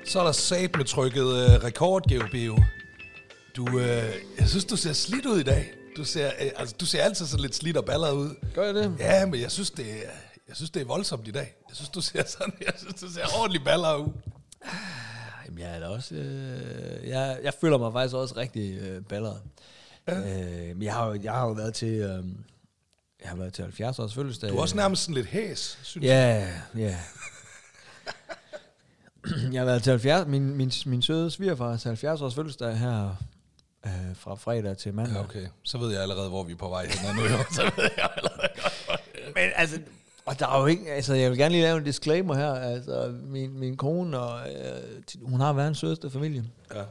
Så er der sat med trykket rekord, GeoBio. Jeg synes, du ser slidt ud i dag. Du ser altid så lidt slidt og balleret ud. Gør jeg det? Ja, men jeg synes, det er voldsomt i dag. Jeg synes, du ser ordentligt balleret ud. Jamen, jeg er da også... jeg føler mig faktisk også rigtig balleret. Ja. Jeg har jo været til... jeg har været til 70 års fødselsdag. Du er også nærmest sådan lidt hæs, synes jeg. Ja. Jeg har været til 70... Min søde svigerfar til 70 års fødselsdag her fra fredag til mandag. Ja, okay. Så ved jeg allerede, hvor vi er på vej hen nu. Så ved jeg allerede godt. Men altså... Og der er jo ikke, altså jeg vil gerne lige lave en disclaimer her, altså min kone, og hun har verdens sødeste familie. Ja.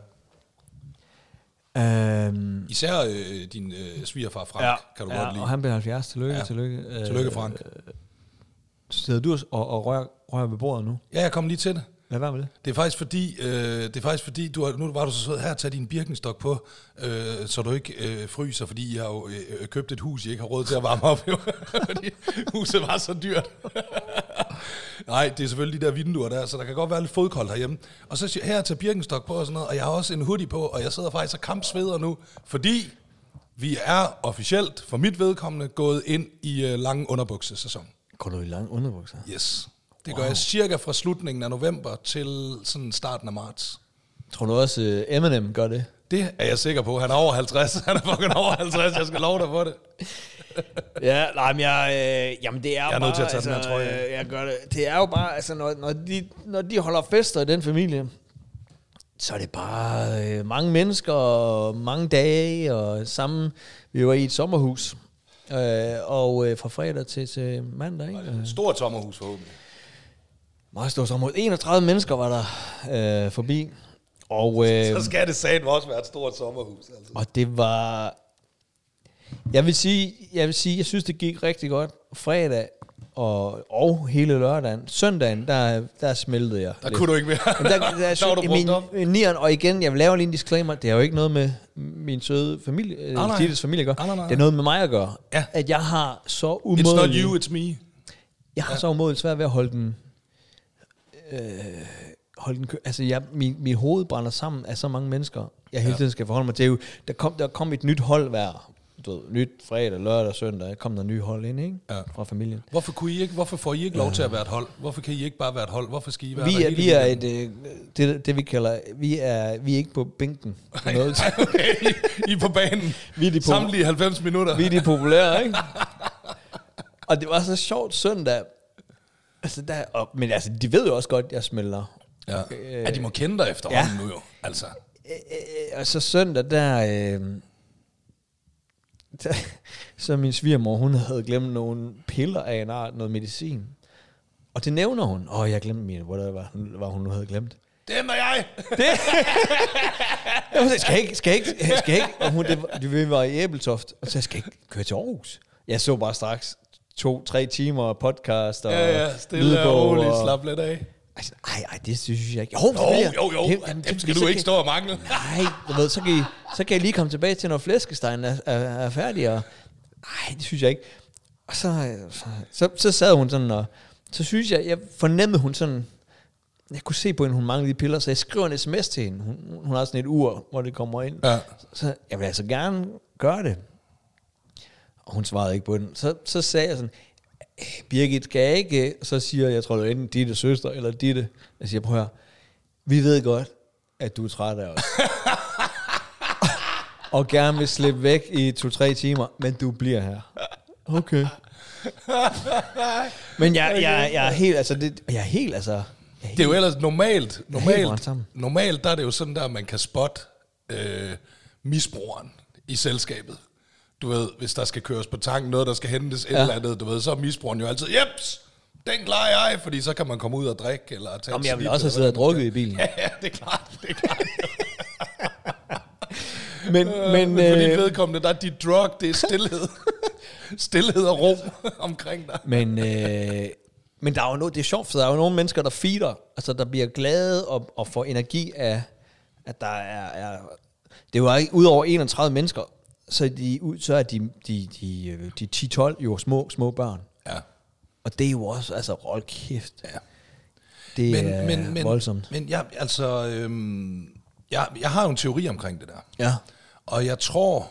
Især din svigerfar Frank, kan du godt lide. Og han bliver 70, tillykke. Tillykke Frank. Sidder du og rører ved bordet nu? Ja, jeg kom lige til det. Lad være med det. Det er faktisk fordi, nu var du så sød her, tag din Birkenstock på, så du ikke fryser, fordi I har jo købt et hus, I ikke har råd til at varme op, jo. Fordi huset var så dyrt. Nej, det er selvfølgelig de der vinduer der, så der kan godt være lidt fodkoldt herhjemme. Og så her tager Birkenstock på og sådan noget, og jeg har også en hoodie på, og jeg sidder faktisk og kampsveder nu, fordi vi er officielt, for mit vedkommende, gået ind i lang underbuksesæson. Går du i lang underbukser? Yes. Det gør jeg cirka fra slutningen af november til sådan starten af marts. Tror du også Eminem gør det? Det er jeg sikker på. Han er over 50. Han er fucking over 50. Jeg skal love dig for det. Ja, nej, men jamen det er jeg er bare, nødt til at tage den her trøje. Jeg gør det. Det er jo bare, altså når de holder fester i den familie, så er det bare mange mennesker og mange dage og sammen. Vi var i et sommerhus og fra fredag til mandag, ikke? Et stort sommerhus forhåbentlig. Meget stort sommerhus. 31 mennesker var der forbi. Og, så skal det satme også være et stort sommerhus. Altså. Og det var... Jeg vil sige, jeg synes, det gik rigtig godt. Fredag og hele lørdagen. Søndagen, der smeltede jeg. Der kunne du ikke mere. Der var du brugt op. Og igen, jeg vil lave lige en disclaimer. Det er jo ikke noget med min søde familie, Dittes familie gør. Nej. Det er noget med mig at gøre. Ja. At jeg har så umådeligt... It's not you, it's me. Jeg har så umådeligt svært ved at holde den... altså min hoved brænder sammen af så mange mennesker, jeg hele tiden skal forholde mig til. Der kom et nyt hold hver, nyt fredag, lørdag, søndag, kom der nye hold ind, ikke? Ja. Fra familien. Hvorfor får I ikke lov til at være et hold? Hvorfor kan I ikke bare være et hold? Hvorfor skal I være vi er det vi kalder, vi er ikke på bænken. Nej, okay. I er på banen. Samtlige 90 minutter. Vi er de populære, ikke? Og det var så sjovt søndag. Altså men altså, de ved jo også godt, at jeg smelter. Ja. Ja, de må kende dig efterhånden nu jo. Altså. Og så søndag, der så min svigermor, hun havde glemt nogle piller af en art, noget medicin. Og det nævner hun. Jeg glemte mine, hvad hun nu havde glemt. Det er jeg! Skal ikke. Og vi var i Æbeltoft, og så jeg skal ikke køre til Aarhus. Jeg så bare straks 2-3 timer podcast og stille og roligt, slap lidt af. Altså, ej, det synes jeg ikke. Jo. Dem skal du ikke stå og mangle. Nej, du ved, så kan jeg lige komme tilbage til, når flæskestegen er færdig. Og, det synes jeg ikke. Og så sad hun sådan, og så synes jeg fornemmede hun sådan, jeg kunne se på hende, hun manglede de piller, så jeg skriver en sms til hende. Hun har sådan et ur, hvor det kommer ind. Ja. Så jeg vil altså gerne gøre det. Og hun svarede ikke på den. Så sagde jeg sådan, Birgit, skal jeg ikke? Så siger jeg tror det er enten Ditte søster eller Ditte. Jeg siger, prøv at høre, vi ved godt, at du er træt af os. Og gerne vil slippe væk i 2-3 timer, men du bliver her. Okay. Men jeg er helt, altså, det er jo ellers normalt der er det jo sådan der, man kan spotte misbrugeren i selskabet. Du ved, hvis der skal køres på tanken, noget der skal hentes et eller andet, du ved, så er misbrugeren jo altid, jeps, den klarer jeg, fordi så kan man komme ud og drikke, eller tage Jamen, jeg vil også have siddet og drukket i bilen. Ja, det er klart. men for dit vedkommende, der er dit drug, det er stillhed. Stillhed og ro omkring dig. Men der er jo noget, det er sjovt, for der er jo nogle mennesker, der feeder, altså der bliver glade og får energi af, at der er det er jo ikke, ud over 31 mennesker, så er de 10-12 jo små børn. Ja. Og det er jo også, altså, rold kæft. Ja. Det er voldsomt. Men jeg, altså, jeg har jo en teori omkring det der. Ja. Og jeg tror,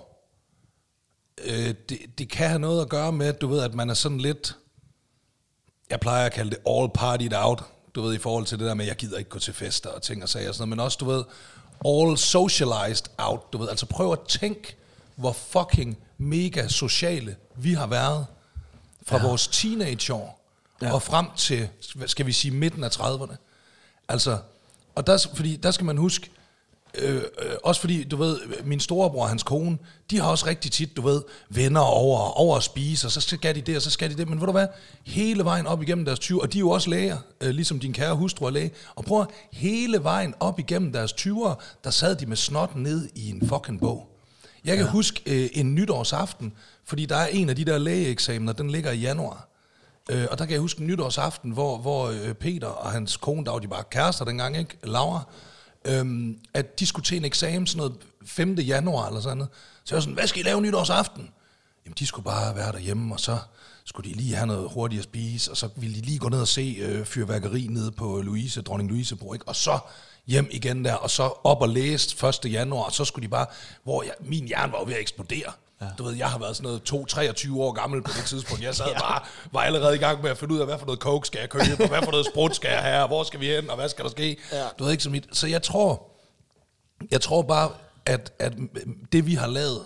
det kan have noget at gøre med, at du ved, at man er sådan lidt, jeg plejer at kalde det all partied out, du ved, i forhold til det der med, at jeg gider ikke gå til fester og ting og sager og sådan noget, men også, du ved, all socialized out, du ved, altså prøv at tænke, hvor fucking mega sociale vi har været fra vores teenageår og frem til, skal vi sige, midten af 30'erne. Altså, og der skal man huske, også fordi, du ved, min storebror og hans kone, de har også rigtig tit, du ved, venner over at spise, og så skal de det, og så skal de det. Men ved du hvad? Hele vejen op igennem deres 20'er, og de er jo også læger, ligesom din kære hustru er læge. Og prøv at hele vejen op igennem deres 20'er, der sad de med snot ned i en fucking bog. Jeg kan huske en nytårsaften, fordi der er en af de der lægeeksamener, den ligger i januar. Og der kan jeg huske en nytårsaften, hvor Peter og hans kone, der var de bare kærester dengang, ikke? Laura, at de skulle til en eksamen sådan noget 5. januar eller sådan noget. Så jeg var sådan, hvad skal I lave nytårsaften? Jamen, de skulle bare være derhjemme, og så skulle de lige have noget hurtigt at spise, og så ville de lige gå ned og se fyrværkeri nede på Dronning Louisebro, ikke? Og så hjem igen der, og så op og læse 1. januar, og så skulle de bare, min hjerne var jo ved at eksplodere. Ja. Du ved, jeg har været sådan noget 23 år gammel på det tidspunkt. Jeg sad bare, var allerede i gang med at finde ud af, hvad for noget coke skal jeg købe, og hvad for noget sprut skal jeg have, og hvor skal vi hen, og hvad skal der ske? Ja. Du ved ikke så mit. Så jeg tror bare, at det vi har lavet,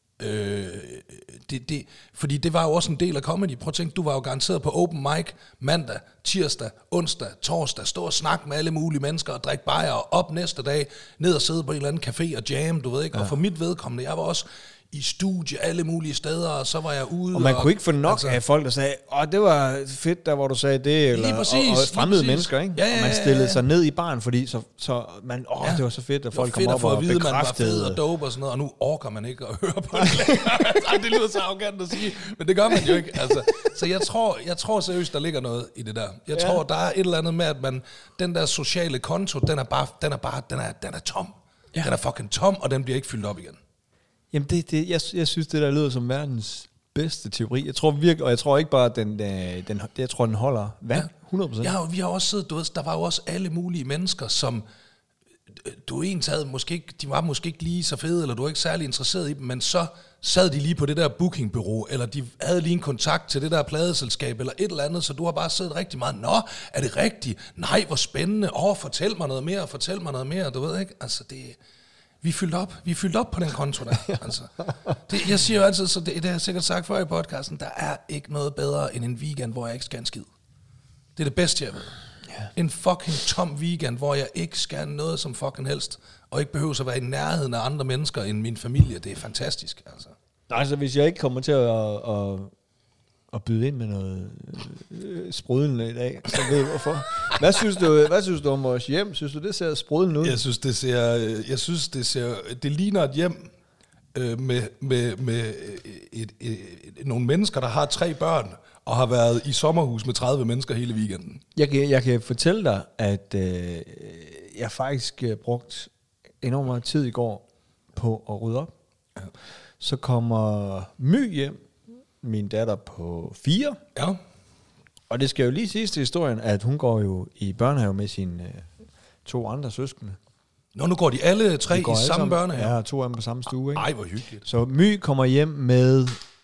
fordi det var jo også en del af comedy. Prøv at tænke, du var jo garanteret på open mic mandag, tirsdag, onsdag, torsdag, stå og snakke med alle mulige mennesker og drikke bajer, og op næste dag, ned og sidde på en eller anden café og jam, du ved ikke. Ja. Og for mit vedkommende, jeg var også i studie alle mulige steder, og så var jeg ude. Og man kunne ikke få nok af folk, der sagde, det var fedt der, hvor du sagde det, eller og fremmede mennesker, ikke? Ja, og man stillede sig ned i baren, fordi så man, det var så fedt, at folk kom op og bekræftede. Man var fed og dope og sådan noget, og nu orker man ikke at høre på det længere. Det lyder så arrogant at sige, men det gør man jo ikke. Altså, så jeg tror seriøst, der ligger noget i det der. Jeg tror, der er et eller andet med, at den der sociale konto, den er tom. Ja. Den er fucking tom, og den bliver ikke fyldt op igen. Jamen jeg synes det der lyder som verdens bedste teori. Jeg tror virkelig, og jeg tror ikke bare at den holder vand 100%. Ja, vi har også siddet, du ved, der var jo også alle mulige mennesker, som du egentlig havde måske ikke, de var måske ikke lige så fede, eller du var ikke særlig interesseret i dem, men så sad de lige på det der bookingbureau, eller de havde lige en kontakt til det der pladeselskab, eller et eller andet, så du har bare siddet rigtig meget, nå, er det rigtigt? Nej, hvor spændende, fortæl mig noget mere, du ved ikke, altså det. Vi fyldte op på den konto der. Altså. Jeg siger jo altid, så det har jeg sikkert sagt før i podcasten, der er ikke noget bedre end en weekend, hvor jeg ikke skal en skid. Det er det bedste, jeg ved. Yeah. En fucking tom weekend, hvor jeg ikke skal noget som fucking helst, og ikke behøver at være i nærheden af andre mennesker end min familie. Det er fantastisk. Altså. Altså, hvis jeg ikke kommer til at byde ind med noget sprudlende i dag, så ved jeg hvorfor. Hvad synes du om vores hjem? Synes du, det ser sprudlende ud? Jeg synes, det ligner et hjem med nogle mennesker, der har 3 børn, og har været i sommerhus med 30 mennesker hele weekenden. Jeg kan fortælle dig, at jeg faktisk brugt enormt meget tid i går på at rydde op. Ja. Så kommer My hjem, min datter på 4. Ja. Og det skal jo lige siges til historien, at hun går jo i børnehave med sine 2 andre søskende. Nu går de alle 3 i samme børnehave? Ja, 2 af dem på samme stue. Ikke? Ej, hvor hyggeligt. Så My kommer hjem med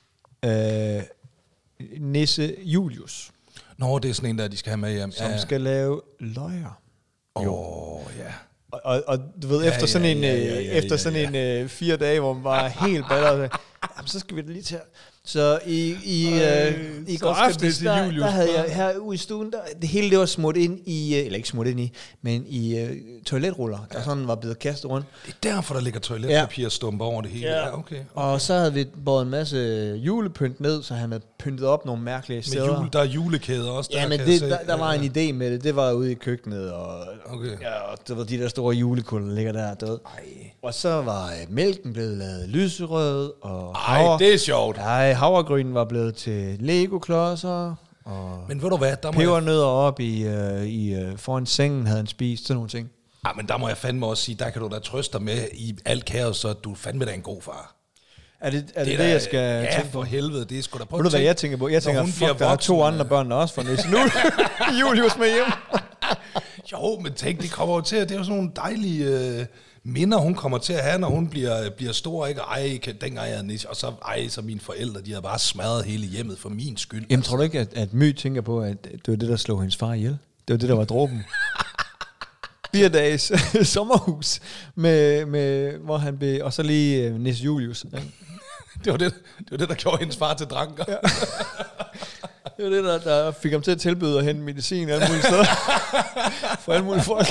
Nisse Julius. Nå, det er sådan en der, de skal have med hjem. Som skal lave løjer. Ja. Og du ved, efter sådan en 4 dage, hvor man var helt balleret, så skal vi da lige til. Så i går aftes, der havde jeg herude i stuen, det hele det var smurt ind i, eller ikke smurt ind i, men i toiletruller, der sådan var blevet kastet rundt. Det er derfor, der ligger toiletpapirstumper over det hele. Ja, okay. Og så havde vi båret en masse julepynt ned, så han havde pyntet op nogle mærkelige steder. Der er julekæder også. Ja, men der var en idé med det. Det var ude i køkkenet, og og de der store julekuller ligger der. Og så var mælken blevet lavet lyserød, og det er sjovt. Havregrynen var blevet til Lego-klodser, og men ved du hvad, pebernødder op foran sengen havde han spist, sådan nogle ting. Men der må jeg fandme også sige, der kan du da trøste dig med i alt kaos, så du fandme da en god far. Er det jeg skal tænke på? For helvede, det er sgu da på. Ved du hvad jeg tænker på? Jeg tænker, fuck, der er 2 andre børn, der også får Nisse nu. Julius med hjem. Jo, men tænk, det kommer jo til, det er jo sådan nogle dejlige minder, hun kommer til at have, når hun bliver stor, ikke? Dengang jeg havde og så mine forældre, de havde bare smadret hele hjemmet for min skyld. Jamen, tror du ikke, at My tænker på, at det var det, der slog hendes far ihjel? Det var det, der var dråben. 4 dages sommerhus, med hvor han blev, og så lige Nis Julius. Ja. Det var det, der gjorde hendes far til dranker. Ja. Det var det, der fik ham til at tilbyde at hente medicin alle mulige steder. For alle mulige folk.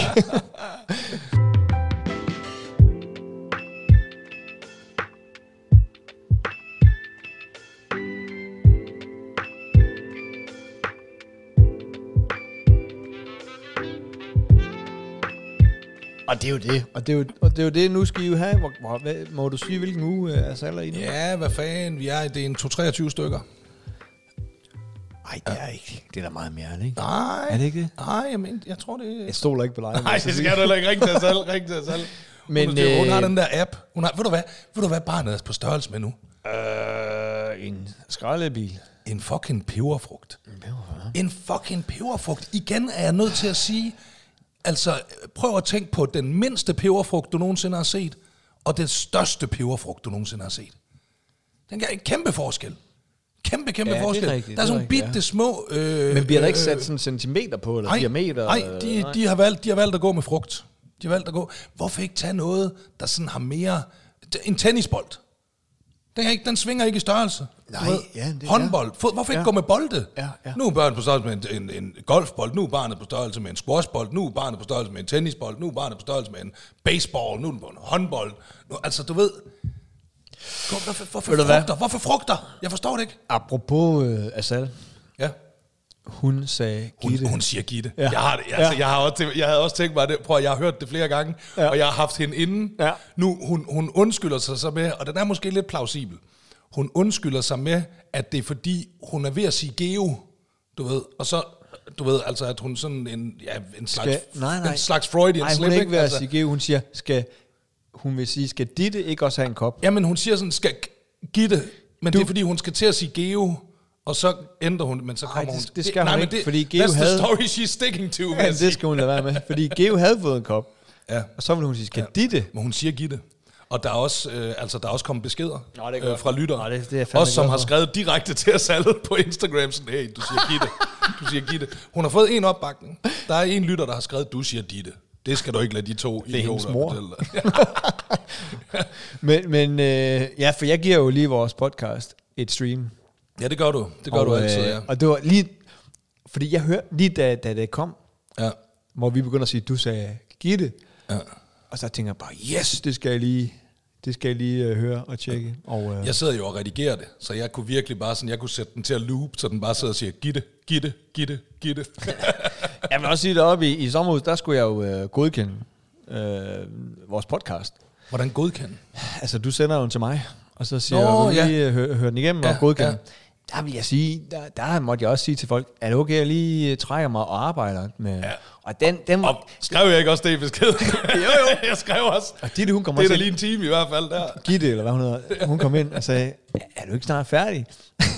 Og det er jo det. Og det er jo det, nu skal I jo have. Må du sige, hvilken uge er Saller i nu? Ja, hvad fanden? Det er en 23 stykker. Nej, det er ikke. Det er da meget mere, ikke? Nej. Er det ikke det? Nej, jeg tror det. Jeg stoler ikke på dig. Nej, det skal du heller ikke. Ring til salg. Men hun har den der app. Ved du hvad barnet er på størrelse med nu? En skraldebil. En fucking peberfrugt. En fucking peberfrugt. Igen er jeg nødt til at sige, altså prøv at tænke på den mindste peberfrugt, du nogensinde har set, og den største peberfrugt, du nogensinde har set. Den gør en kæmpe forskel. Kæmpe forskel. Rigtigt, der er sådan bitte små... Men bliver der ikke sat sådan centimeter på, eller diameter? Nej, de har valgt at gå med frugt. De har valgt at gå... Hvorfor ikke tage noget, der sådan har mere... En tennisbold. Den svinger ikke i størrelse. Nej, ja, det håndbold. Hvorfor ikke gå med bolde? Ja. Nu er barnet på størrelse med en golfbold. Nu er barnet på størrelse med en squashbold. Nu er barnet på størrelse med en tennisbold. Nu er barnet på størrelse med en baseball. Nu er det på en håndbold. Nu, altså, du ved... Hvorfor frugter? Jeg forstår det ikke. Apropos Asal. Ja. Hun sagde Gitte. Hun siger Gitte. Ja. Jeg havde også tænkt mig det. Prøv, jeg har hørt det flere gange, og jeg har haft hende inden. Ja. Nu, hun undskylder sig så med, og den er måske lidt plausibel. Hun undskylder sig med, at det er fordi, hun er ved at sige geo, du ved, og så, du ved, altså at hun sådan en slags Freudian slip. Nej, hun er ikke ved at sige geo, hun siger, hun vil sige, skal Ditte ikke også have en kop? Jamen, hun siger sådan, skal Gitte, men det er fordi, hun skal til at sige geo, og så ændrer hun, men så kommer hun... Det skal hun ikke, fordi Geo that's havde... the story she's sticking to. Ja, det skal hun lade være med, fordi Geo havde fået en kop, og så vil hun sige, skal Ditte? Men hun siger Gitte. Og der er også, der er også kommet beskeder fra lyttere, det også som har skrevet direkte til os alle på Instagram, sådan, hey, du siger Gitte, du siger Gitte. Hun har fået en opbakning. Der er en lytter, der har skrevet, du siger Ditte. Det skal du ikke lade de to idioter fortælle dig. men ja, for jeg giver jo lige vores podcast et stream. Ja, det gør du. Det gør du altid, ja. Og det var lige, fordi jeg hørte lige da det kom, hvor vi begyndte at sige, du sagde Gitte, og så tænker jeg bare, yes, det skal jeg lige høre og tjekke. Og, jeg sidder jo og redigerer det, så jeg kunne virkelig bare sådan, jeg kunne sætte den til at loop, så den bare sidder og siger, Gitte. Jeg vil også sige, deroppe i sommerhuset, der skulle jeg jo godkende vores podcast. Hvordan godkende? Altså, du sender den til mig, og så siger jeg, lige høre den igennem og godkende. Ja. Der vil jeg sige, der måtte jeg også sige til folk, er det okay, jeg lige trækker mig og arbejder med... Ja. Og den og skrev jeg ikke også det i beskeden? jo. Jeg skrev også. Og Gitte, hun kom det er da lige en time i hvert fald der. Gitte, eller hvad hun hedder, hun kom ind og sagde, er du ikke snart færdig?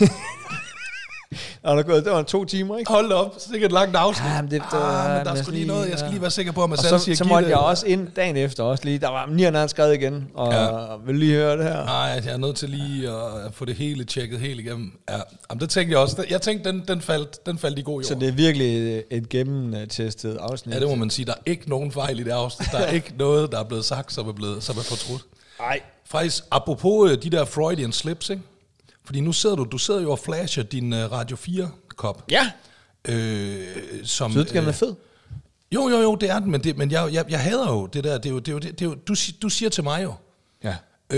Og det var 2 timer, ikke? Hold op, så det er et langt afsnit. Ja, men der er sgu lige noget, jeg skal lige være sikker på, at man selv siger så måtte jeg også ind dagen efter også lige, der var 9 skrevet igen, og vil lige høre det her. Nej, jeg er nødt til lige at få det hele tjekket helt igennem. Ja, jamen, det tænkte jeg også. Jeg tænkte, den faldt i god jord. Så det er virkelig et gennemtestet afsnit. Ja, det må man sige. Der er ikke nogen fejl i det afsnit. Der er ikke noget, der er blevet sagt, som er fortrudt. Nej. Faktisk, apropos de der Freudian slips, ikke? Fordi nu sidder du sidder jo og flasher din Radio 4-kop. Ja. Som, synes du, den er fed? Jo, det er den, men jeg hader jo det der. Det er jo du siger til mig jo. Ja.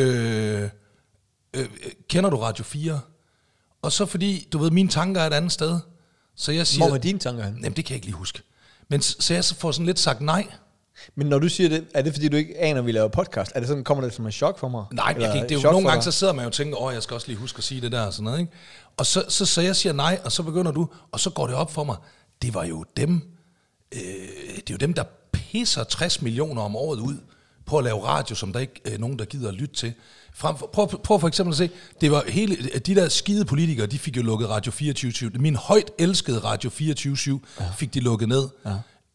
Kender du Radio 4? Og så fordi, du ved, mine tanker er et andet sted. Så jeg siger... Hvor var dine tanker hen? Jamen, det kan jeg ikke lige huske. Men så jeg får sådan lidt sagt nej. Men når du siger det, er det fordi du ikke aner, at vi laver podcast? Er det sådan, kommer det som en chok for mig? Nej, det er jo nogle gange, så sidder man jo og tænker, jeg skal også lige huske at sige det der og sådan noget, ikke? Og så jeg siger nej, og så begynder du, og så går det op for mig, det var jo dem, det er jo dem, der pisser 60 millioner om året ud på at lave radio, som der ikke nogen, der gider at lytte til. Prøv for eksempel at se, det var de der skide politikere, de fik jo lukket Radio 24/7. Min højt elskede Radio 24/7 fik de lukket ned. Ja.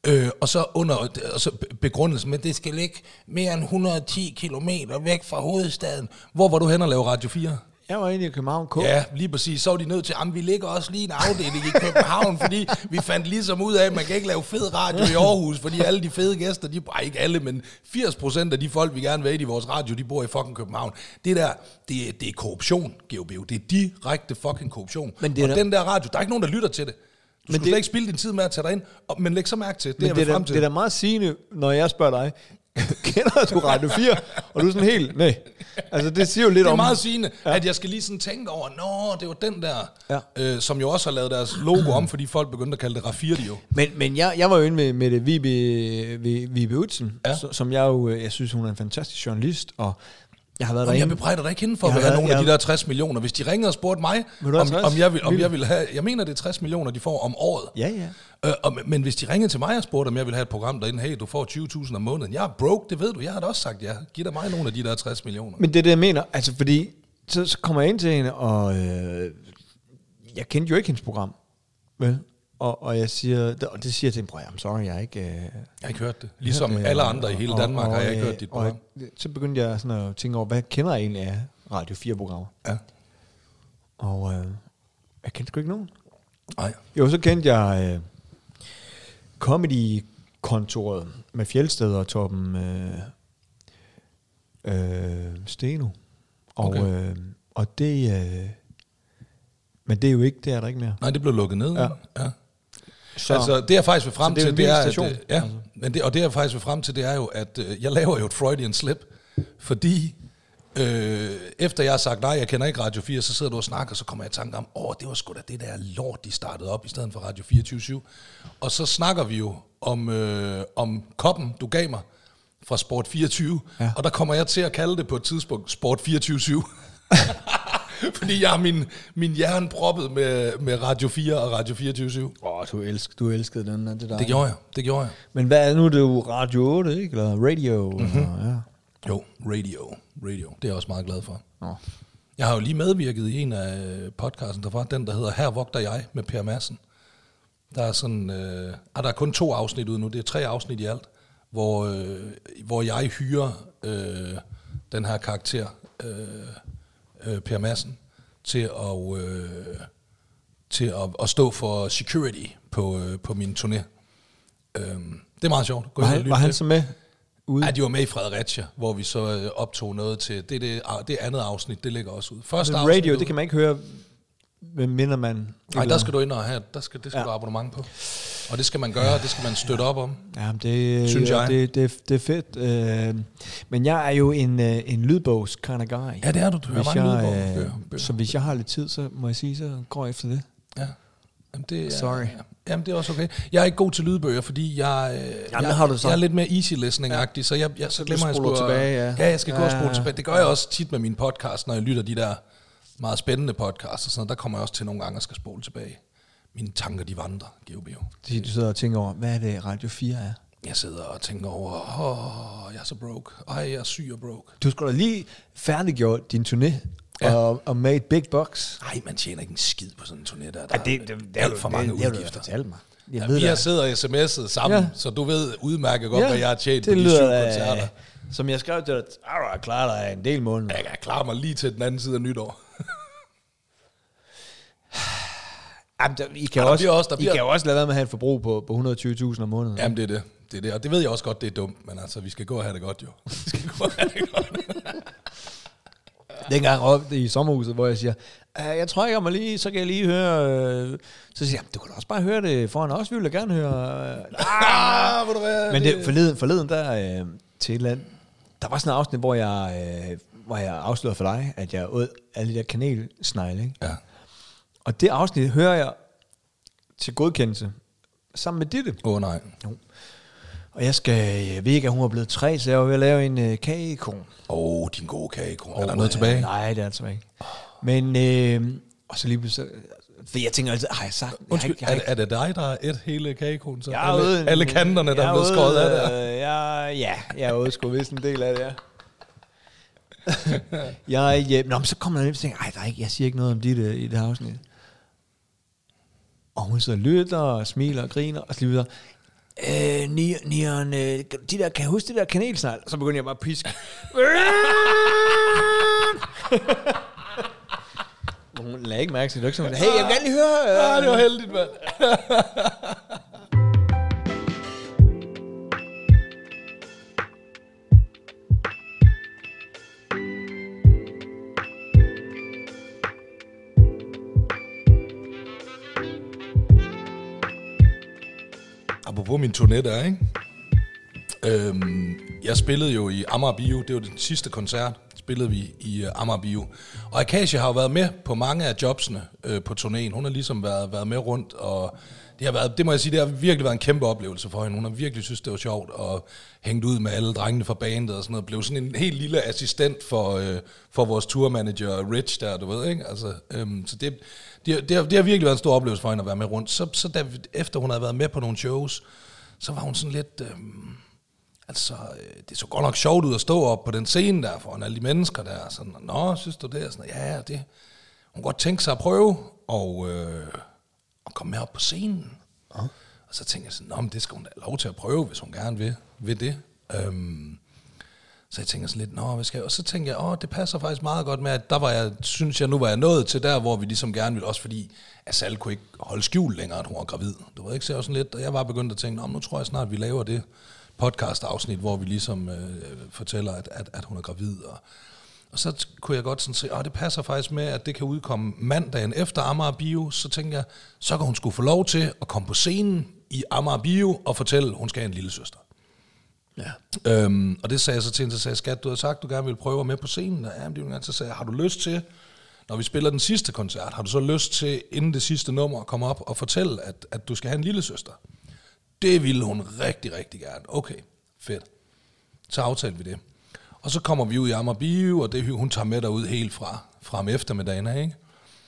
Og så begrundelsen med, det skal ligge mere end 110 kilometer væk fra hovedstaden. Hvor var du hen og lave Radio 4? Jeg var inde i København K. Ja, lige præcis. Så var de nødt til, vi ligger også lige en afdeling i København, fordi vi fandt ligesom ud af, at man kan ikke lave fed radio i Aarhus, fordi alle de fede gæster, ikke alle, men 80% af de folk, vi gerne vil have i vores radio, de bor i fucking København. Det der, det er korruption, GeoBio. Det er direkte fucking korruption. Og den der radio, der er ikke nogen, der lytter til det. Du skulle slet ikke spilde din tid med at tage dig ind, men læg så mærke til, det er frem til. Det er da meget sigende, når jeg spørger dig, kender du Radio 4? Og du er sådan helt, nej. Altså det siger jo lidt om... Det er meget sigende, at jeg skal lige sådan tænke over, det var den der, som jo også har lavet deres logo om, fordi folk begyndte at kalde det Rafirdio. Men jeg var jo inde med det Vibe Utzen, som jeg synes, hun er en fantastisk journalist, og jeg har været derinde. Jeg bebrejder dig ikke hende for at have nogle af de der 60 millioner. Hvis de ringede og spurgte mig, om jeg vil have... Jeg mener, det er 60 millioner, de får om året. Ja. Men hvis de ringede til mig og spurgte, om jeg vil have et program derinde, hey, du får 20.000 om måneden. Jeg er broke, det ved du. Jeg har da også sagt, giv dig mig nogle af de der 60 millioner. Men det er det, jeg mener. Altså, fordi så kommer jeg ind til hende, og jeg kendte jo ikke hendes program. Vel? Og jeg siger, og det siger jeg til hende, I'm sorry, jeg har ikke hørt det. Ligesom alle andre i hele Danmark har jeg ikke hørt dit program. Så begyndte jeg sådan at tænke over, hvad kender jeg egentlig af Radio 4-programmer? Ja. Og jeg kendte sgu ikke nogen. Nej. Jo, så kendte jeg Comedy-kontoret med Fjeldsted og Torben Steno. Og, okay. Og det... men det er jo ikke, det er der ikke mere. Nej, det blev lukket ned. Ja. Så, altså, det jeg faktisk vil frem til, det er, at, men det jeg faktisk vil frem til, det er jo, at jeg laver jo et Freudian slip, fordi efter jeg har sagt, nej, jeg kender ikke Radio 4, så sidder du og snakker, og så kommer jeg i tanke om, det var sgu da det der lort, de startede op, i stedet for Radio 24/7. Og så snakker vi jo om koppen, du gav mig, fra Sport 24, og der kommer jeg til at kalde det på et tidspunkt Sport 24/7. Fordi jeg har min hjerne proppet med Radio 4 og Radio 24/7. Du elskede den. Det gjorde jeg. Men hvad er nu, det er jo Radio 8, ikke? Eller Radio? Mm-hmm. Ja. Jo, Radio. Det er jeg også meget glad for. Jeg har jo lige medvirket i en af podcasten derfra, den der hedder Her vogter jeg, med Per Madsen. Der er sådan, der er kun 2 afsnit ude nu, det er 3 afsnit i alt, hvor jeg hyrer den her karakter, Per Madsen, til at stå for security på min turné. Det er meget sjovt. Var han så med ude? Ja, de var med i Fredericia, hvor vi så optog noget til. Det andet afsnit, det ligger også ud. Første radio, afsnit, det kan man ikke høre, minder man. Nej, der skal du ind og have, det skal du abonnement på. Og det skal man gøre, det skal man støtte op om. Ja, synes jeg. Det er fedt. Men jeg er jo en lydbogs kind of guy. Ja, det er du. Du hører mange lydbøger. Så hvis jeg har lidt tid, så må jeg sige, så går jeg efter det. Ja. Jamen, sorry. Jamen, det er også okay. Jeg er ikke god til lydbøger, fordi jeg er lidt mere easy listening-agtig, så jeg glemmer at spole tilbage. Ja, jeg skal gå og spole tilbage. Det gør jeg også tit med min podcast, når jeg lytter de der meget spændende podcasts og sådan noget. Der kommer jeg også til nogle gange at skal spole tilbage. Mine tanker, de vandrer, GeoBio. Du sidder og tænker over, hvad er det Radio 4 er? Jeg sidder og tænker over, jeg er så broke. Jeg er syg og broke. Du skulle da lige færdiggjort din turné. Ja. Og made big bucks. Nej, man tjener ikke en skid på sådan en turné der. Det er alt for mange udgifter. Det mig. Vi har siddet og sms'et sammen, så du ved udmærket godt, hvad jeg har tjent på de 7 koncerter. Som jeg skrev til dig, jeg klarer dig en del måneder. Jeg klarer mig lige til den anden side af nytår. Jamen, I kan jo også lade være med at have et forbrug på 120.000 om måneden. Jamen, det er det. Og det ved jeg også godt, det er dumt, men altså, vi skal gå og have det godt, jo. Vi skal gå og have det godt. Dengang op i sommerhuset, hvor jeg siger, jeg tror ikke om lige, så kan jeg lige høre, så siger jeg, du kan da også bare høre det foran os, vi vil da gerne høre. Men det, forleden der til et eller andet, der var sådan et afsnit, hvor jeg afslørede for dig, at jeg åd alle de der kanelsnegle, ikke? Ja. Og det afsnit hører jeg til godkendelse sammen med Ditte. Nej. Jo. Og jeg ved ikke, at hun er blevet 3, så jeg var ved at lave en kagekron. Din gode kagekron. Er der noget tilbage? Nej, det er tilbage. Men, og så lige pludselig, for jeg tænker altid, har jeg sagt... Undskyld, er det dig, der er et hele kagekron? Så alle kanterne, der er blevet skåret af der? Ja, jeg er ude sgu vist en del af det, Nå, så kommer der lidt og tænker, jeg siger ikke noget om dit i det her afsnit. Og hun så lytter og smiler og griner, og så lige videre. Nieren, de der, kan jeg huske det der kanelsnegl? Så begynder jeg bare at piske. Hun lagde ikke mærke til det. Hey, jeg vil gerne lige høre. Ja, det var heldigt, mand. Apropos min turné der, ikke? Jeg spillede jo i Amager Bio, det var den sidste koncert, spillede vi i Amager Bio. Og Akacia har jo været med på mange af jobsene på turnéen. Hun har ligesom været med rundt, og det må jeg sige, det har virkelig været en kæmpe oplevelse for hende. Hun har virkelig synes, det var sjovt, og hængt ud med alle drengene fra bandet og sådan noget. Blev sådan en helt lille assistent for vores tourmanager Rich der, du ved, ikke? Altså, så det har virkelig været en stor oplevelse for hende at være med rundt. Så efter hun havde været med på nogle shows, så var hun sådan lidt... det så godt nok sjovt ud at stå op på den scene der, foran alle de mennesker der. Sådan, nå, synes du det? Sådan, ja, det... Hun kunne godt tænke sig at prøve, og komme med op på scenen. Og så tænkte jeg sådan, nå, men det skal hun da have lov til at prøve, hvis hun gerne vil det. Så jeg tænker sådan lidt, nå, hvad skal jeg? Og så tænkte jeg, det passer faktisk meget godt med, at der var jeg, synes jeg, nu var jeg nået til der, hvor vi ligesom gerne ville, også fordi Asal kunne ikke holde skjul længere, at hun var gravid. Du ved ikke, så jeg var sådan lidt, og jeg var begyndt at tænke, nu tror jeg snart, vi laver det podcast-afsnit, hvor vi ligesom fortæller, at hun er gravid. Og så kunne jeg godt sådan se, det passer faktisk med, at det kan udkomme mandagen efter Amager Bio. Så tænkte jeg, så kan hun skulle få lov til at komme på scenen i Amager Bio og fortælle, at hun skal have en lille søster. Ja. Og det sagde jeg så til hende, så sagde skat, du havde sagt, du gerne ville prøve med på scenen. Så sagde jeg, har du lyst til, når vi spiller den sidste koncert, har du så lyst til, inden det sidste nummer, at komme op og fortælle, at du skal have en lille søster? Det ville hun rigtig, rigtig gerne. Okay, fedt. Så aftalte vi det. Og så kommer vi ud i Amager Bio, og det hun tager med derud helt fra om eftermiddagen af, ikke?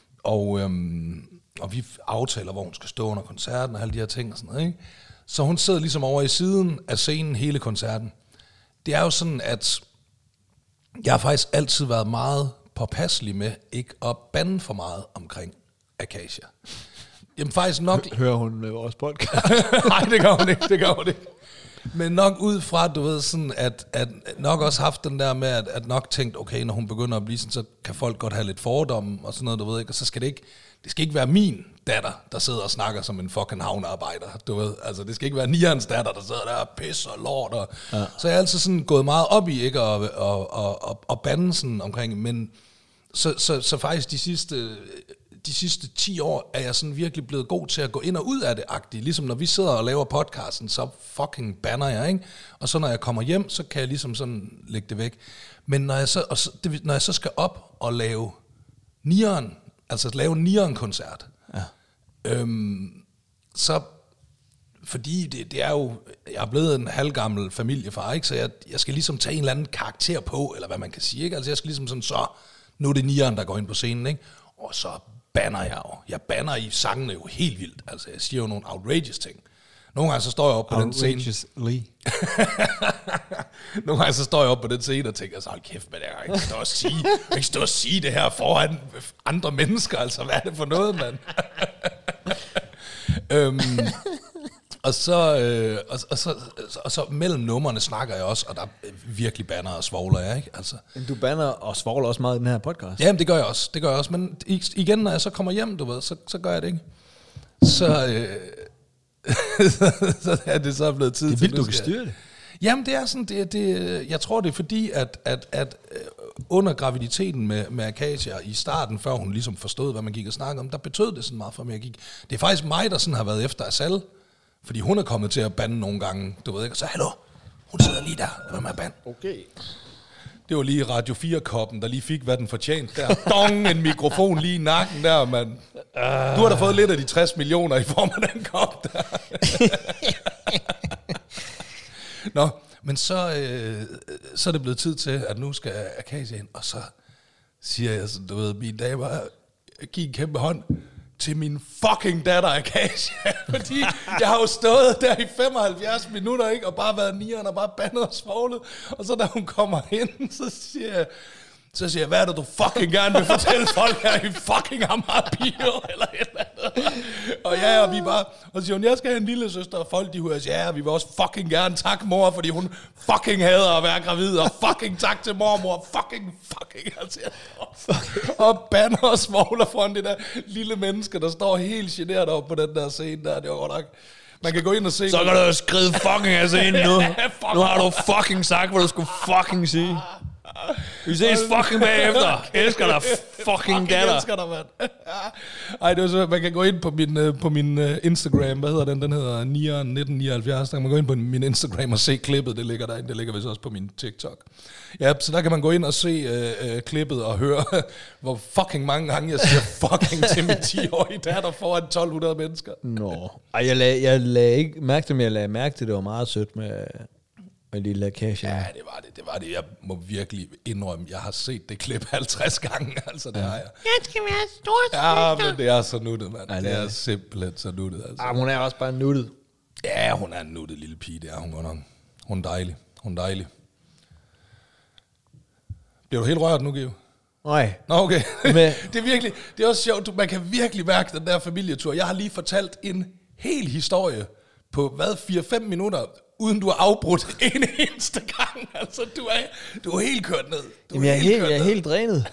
Og vi aftaler, hvor hun skal stå under koncerten og alle de her ting og sådan noget, ikke? Så hun sidder ligesom over i siden af scenen hele koncerten. Det er jo sådan, at jeg har faktisk altid været meget påpasselig med ikke at bande for meget omkring Akacia. Jamen faktisk nok... Hører hun vores podcast? Nej, det gør hun ikke. Men nok ud fra, du ved, sådan, at nok også haft den der med, at nok tænkt, okay, når hun begynder at blive sådan, så kan folk godt have lidt fordomme og sådan noget, du ved ikke, og så skal det skal ikke være min datter, der sidder og snakker som en fucking havnearbejder, du ved, altså det skal ikke være Nierens datter, der sidder der og pisser og lort, og ja. Så jeg er altid sådan gået meget op i, ikke, og bande sådan omkring, men så faktisk de sidste 10 år er jeg sådan virkelig blevet god til at gå ind og ud af det-agtigt. Ligesom når vi sidder og laver podcasten, så fucking banner jeg, ikke? Og så når jeg kommer hjem, så kan jeg ligesom sådan lægge det væk. Men når jeg så skal op og lave Nieren, altså lave en Nieren-koncert, ja. Så fordi det er jo, jeg er blevet en halvgammel familiefar, ikke? Så jeg skal ligesom tage en eller anden karakter på, eller hvad man kan sige, ikke? Altså jeg skal ligesom sådan, så nu er det Nieren, der går ind på scenen, ikke? Og så banner jeg jo. Jeg banner i sangene jo helt vildt. Altså, jeg siger jo nogle outrageous ting. Nogle gange så står jeg op på den scene. Nogle gange så står jeg op på den scene og tænker så, hold kæft, men jeg kan ikke stå og sige det her foran andre mennesker. Altså, hvad er det for noget, mand? Og så mellem numrene snakker jeg også, og der virkelig banner og svogler jeg, ikke? Altså. Du banner og svogler også meget i den her podcast. Jamen, det gør jeg også. Men igen, når jeg så kommer hjem, du ved, så gør jeg det ikke. Så er det så blevet tid til... Det er vildt, du kan styre det. Jamen, det er sådan, jeg tror, det er fordi, at under graviditeten med Akacia i starten, før hun ligesom forstod, hvad man gik og snakkede om, der betød det sådan meget for mig. Det er faktisk mig, der sådan har været efter Asal. Fordi hun er kommet til at bande nogle gange, du ved ikke. Så hallo, hun sidder lige der, hvad med at bande. Okay. Det var lige Radio 4-koppen, der lige fik, hvad den fortjente der. Dong, en mikrofon lige i nakken der, mand. Du har da fået lidt af de 60 millioner i form af den kop der. Nå, men så er det blevet tid til, at nu skal Akacia ind, og så siger jeg sådan, du ved, mine damer, giv en kæmpe hånd til min fucking datter Akacia, fordi jeg har jo stået der i 75 minutter, ikke, og bare været Nieren og bare bandet og svoglet, og så da hun kommer ind, Så siger jeg, hvad er det, du fucking gerne vil fortælle folk her i fucking Amager Bio, eller et eller andet. Og ja, og vi bare, og så siger hun, jeg skal have en lille søster, og folk de hører, ja, vi vil også fucking gerne takke mor, fordi hun fucking hader at være gravid, og fucking tak til mormor, fucking, altså. Og banner og svogler foran det der lille menneske, der står helt generet op på den der scene der, det var godt nok. Man kan gå ind og se... Så kan du jo skrive fucking af scenen nu. Nu har du fucking sagt, hvad du skulle fucking sige. Vi ses fucking bagefter. Elsker dig, fucking datter. Elsker dig, mand. Ej, det var så, man kan gå ind på min Instagram. Hvad hedder den? Den hedder 1979. Der kan man gå ind på min Instagram og se klippet. Det ligger derinde. Det ligger vist også på min TikTok. Ja, så der kan man gå ind og se klippet og høre, hvor fucking mange gange jeg siger fucking til min 10-årige datter foran 1200 mennesker. Nå. Ej, jeg lagde ikke mærke til, men jeg lagde mærke til, det var meget sødt med lille Kasia. Ja, det var det. Jeg må virkelig indrømme, jeg har set det klip 50 gange, altså det har jeg. Jeg skal være stor. Ja, men det er så nuttet, mand. Ej, det er simpelthen så nuttet, altså. Ej, hun er også bare nuttet. Ja, hun er en nuttet lille pige, det er hun godt nok. Hun er dejlig. Bliver du helt rørt nu, Geo? Nej. Nå, okay. Det er virkelig, det er også sjovt, man kan virkelig mærke den der familietur. Jeg har lige fortalt en hel historie på, 4-5 minutter, uden du har afbrudt en eneste gang. Altså, du er helt kørt ned. Jamen, jeg er helt drænet.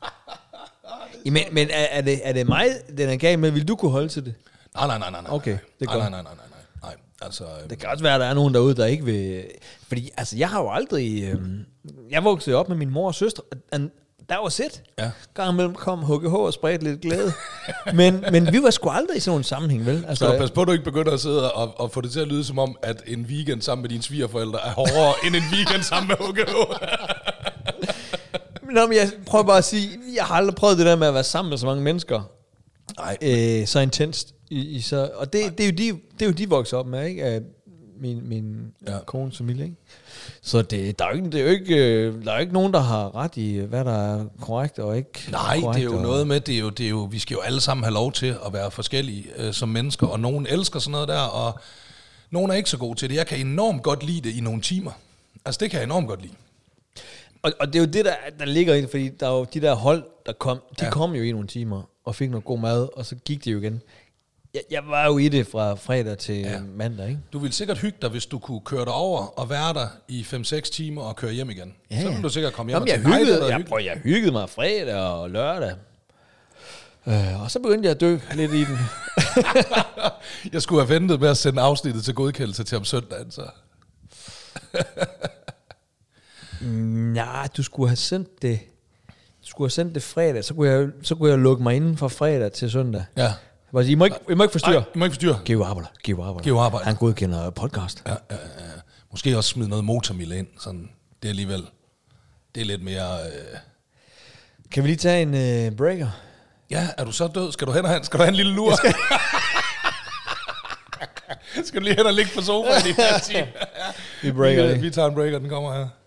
Men er det mig, den er galt med? Vil du kunne holde til det? Nej. Okay, det er godt. Nej. Altså, det kan også være, at der er nogen derude, der ikke vil... Fordi, altså, jeg har jo aldrig... Jeg voksede op med min mor og søster, og der var sæt. Ja. Gang imellem kom HGH og spredte lidt glæde. men vi var sgu aldrig i sådan en sammenhæng, vel? Altså, skal du passe på, at du ikke begynder at sidde og få det til at lyde som om, at en weekend sammen med dine svigerforældre er hårdere end en weekend sammen med HGH. Nå, men jeg prøver bare at sige, jeg har aldrig prøvet det der med at være sammen med så mange mennesker. Nej. Så intenst. Og det er jo de vokser op med, ikke? Min kones familie, ikke? Så der er jo ikke nogen, der har ret i, hvad der er korrekt og ikke Nej, korrekt. det er jo noget med, det er jo, vi skal jo alle sammen have lov til at være forskellige som mennesker, og nogen elsker sådan noget der, og nogen er ikke så gode til det. Jeg kan enormt godt lide det i nogle timer. Altså, det kan jeg enormt godt lide. Og det er jo det, der ligger i det, fordi der er jo de der hold, der kom, kom jo i nogle timer, og fik noget god mad, og så gik det jo igen. Jeg var jo i det fra fredag til mandag, ikke? Du ville sikkert hygge dig, hvis du kunne køre dig over og være der i 5-6 timer og køre hjem igen. Ja. Så ville du sikkert komme hjem og tænke, jeg hyggede mig fredag og lørdag. Og så begyndte jeg at dø lidt i den. Jeg skulle have ventet med at sende afsnittet til godkendelse til om søndagen, så. Nej, du skulle have sendt det. Du skulle have sendt det fredag, så kunne jeg lukke mig inden fra fredag til søndag. Ja. I må ikke forstyrre. Nej, I må ikke forstyrre. Giv arbejde. Han godkender podcast. Ja. Måske også smide noget motormille ind. Sådan, det er alligevel... Det er lidt mere... Kan vi lige tage en breaker? Ja, er du så død? Skal du hen og have en lille lur? Skal du lige hen og ligge på sofaen i den time? Vi breaker det. Vi tager en breaker, den kommer her.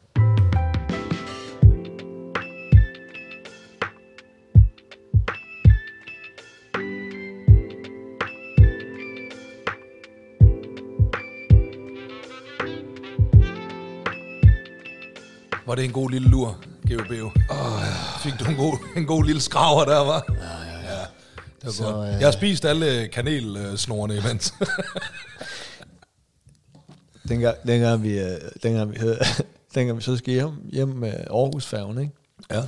Var det en god lille lur, GeoBeo? Fik du en god lille skraver der, var? Ja. Det var så, godt. Jeg har spist alle kanelsnorene imens. dengang vi så skal hjem med Aarhusfærgen, ikke? Ja.